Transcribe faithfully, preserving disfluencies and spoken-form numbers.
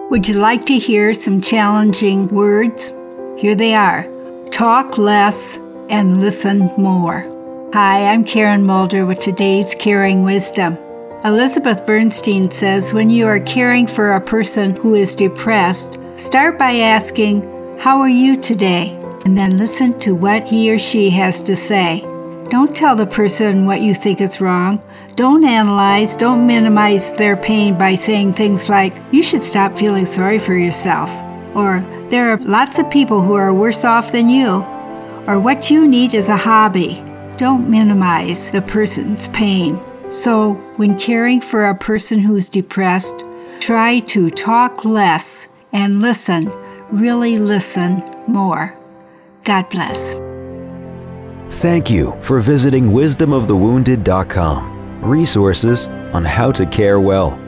Would you like to hear some challenging words? Here they are. Talk less and listen more. Hi, I'm Karen Mulder with today's Caring Wisdom. Elizabeth Bernstein says when you are caring for a person who is depressed, start by asking, "How are you today?" and then listen to what he or she has to say. Don't tell the person what you think is wrong. Don't analyze, don't minimize their pain by saying things like, "You should stop feeling sorry for yourself," or "There are lots of people who are worse off than you," or "What you need is a hobby." Don't minimize the person's pain. So, when caring for a person who's depressed, try to talk less and listen, really listen more. God bless. Thank you for visiting wisdom of the wounded dot com. Resources on how to care well.